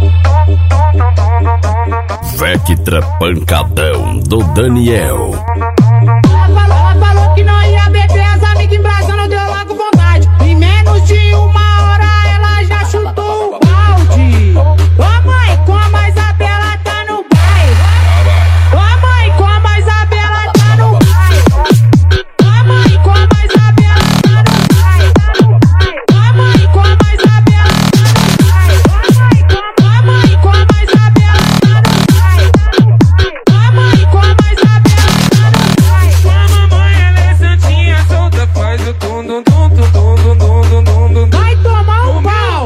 Vectra Pancadão do Daniel. Ela falou que não ia beber, as amigas em Brasília não deu logo vontade. Em menos de uma hora ela já chutou o balde. Ô mãe, como a Isabela tá no baile. Ô mãe, como a Isabela tá no baile. Ô mãe, como a Isabela tá no baile. Ô mãe, como a Isabela tá no baile. Ô mãe, como a Isabela tá no baile. Ô mãe, como a Isabela tá no baile. Sua mamãe, ela é santinha, solta, faz o tum dum dum dum dum dum dum dum dum. Vai tomar um pau.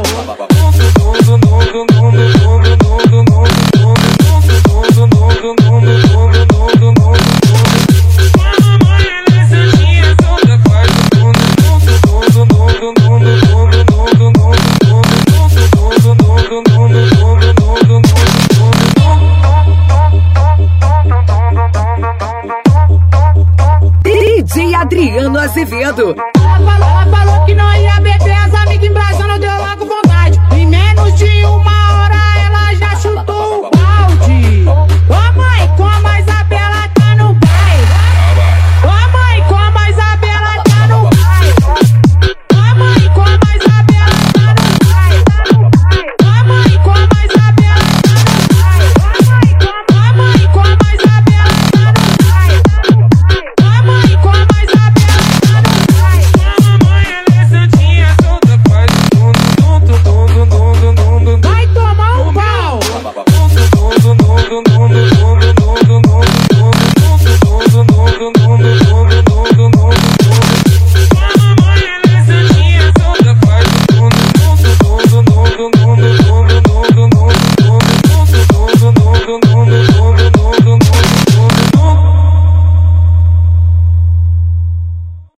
DJ Adriano Azevedo.